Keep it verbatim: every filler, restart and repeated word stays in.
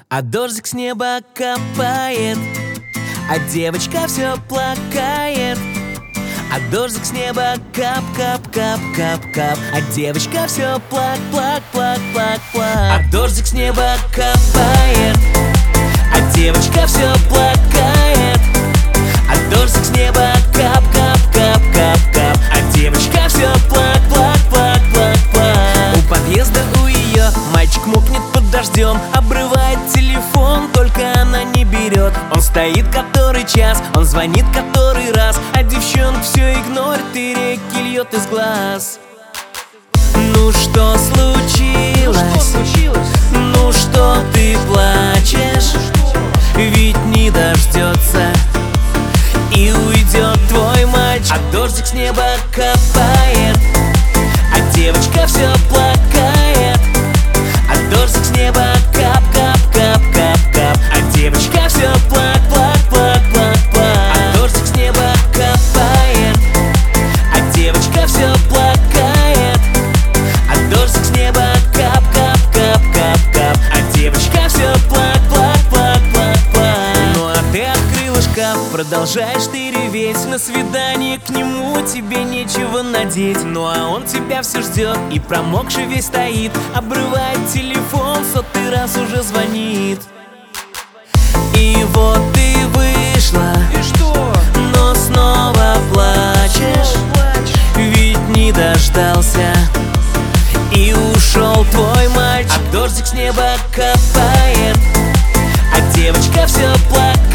А дождик с неба капает, а девочка все плакает. А дождик с неба кап-кап-кап-кап-кап, а девочка все плак-плак-плак-плак-плак-плак. А дождик с неба капает, а девочка все плакает. А дождик с неба кап-кап-кап-кап-кап, а девочка все плак-плак-плак-плак-плак. У подъезда у ее мальчик мокнет под дождем, обрывает телефон, только она не берет. Он стоит который час, он звонит который раз, а девчонка все игнорит и реки льет из глаз. Ну что случилось? Ну что случилось? Ну что ты плачешь? Ведь не дождется и уйдет твой мальчик. А дождик с неба капает, а девочка все плакает. А дождик с неба кап-кап-кап-кап-кап, а девочка все плак-плак-плак-плак-плак. А дождик с неба капает, а девочка все плакает. А дождик с неба кап-кап-кап-кап-кап, а девочка все плак-плак-плак-плак-плак. Ну а ты открыла шкаф, продолжаешь ты реветь. На свидание к нему тебе нечего надеть. Ну а он тебя все ждет и промокший весь стоит, обрывает телефон, сотый раз уже звонит. И вот ты вышла, И что? но снова плачешь, ведь не дождался и ушел твой мальчик. А дождик с неба капает, а девочка все плакает.